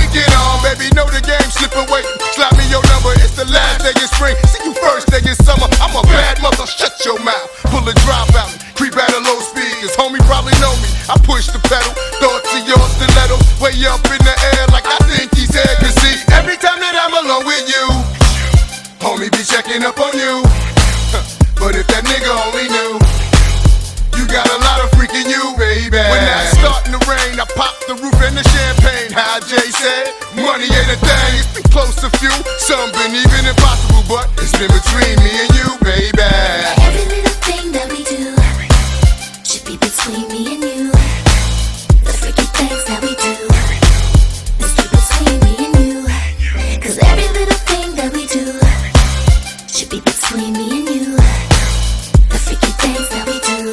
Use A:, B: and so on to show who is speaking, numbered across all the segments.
A: get on, baby, know the game, slip away. Slap me your number, it's the last day of spring. See you first day of summer, I'm a bad mother, shut your mouth. Pull a drop out, creep at a low speed, cause homie probably know me. I push the pedal, thoughts of your stiletto, way up in the air like I think he's there. Cause see, every time that I'm alone with you, homie be checking up on you. But if that nigga only knew, you got a lot of freaking you, baby. When that's starting to rain, I pop the roof and the champagne. How Jay said, money ain't a thing. It's been close to few, some been even impossible, but it's been between me and you, baby.
B: Every little thing that we do should be between me and you. The freaky things that we do is keep between me and you. Cause every little thing that we do should be between me and you. The freaky things that we do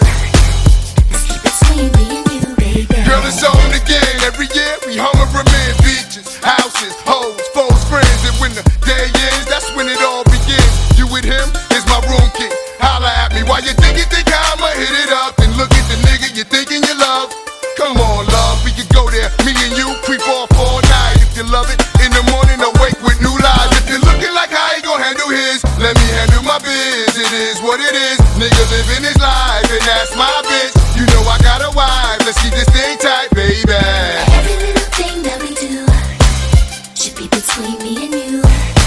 B: is keep between me and you, baby.
A: Girl, it's on again. Every year we home from in beaches, houses, hoes, foes, friends. And when the day ends, that's when it all begins. You with him is my room key. Holla at me while you think I'ma hit it up. Then look at the nigga you thinking you love. Come on, love, we could go there. Me and you creep off all night. If you love it, in the morning awake with new lies. If you're looking like how he gon' handle his, let me handle my biz. It is what it is. Nigga living his life, and that's my bitch. You know I got a wife. Let's keep this thing tight, baby.
B: Every little thing that we do should be between me and you.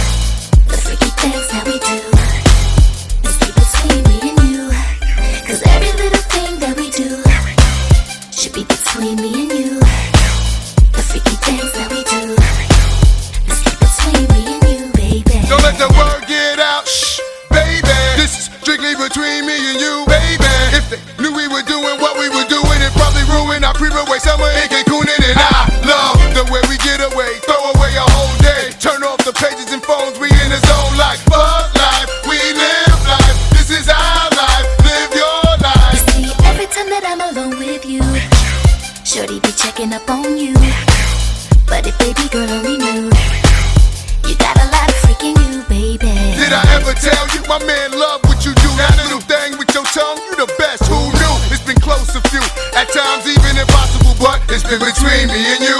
B: The freaky things that we do is keep between me and you. Cause every little thing that we do should be between me and you. The freaky things that we do is keep between me and you, baby.
A: Don't let the word get out, shh, baby. This is strictly between me and you, baby. If they knew we were doing what we were doing, it probably ruined our creep away summer in Cancun. And I love the way we get away, throw away a whole day, turn off the pages and phones, we in the zone like fuck life, we live life. This is our life, live your life.
B: You see, every time that I'm alone with you, shorty be checking up on you. But if baby girl only knew, you got a lot of freaking you, baby.
A: Did I ever tell you my man love what you do? That little thing with your tongue, you the best. Who knew? It's been close to few, at times even impossible, but it's been between me and you.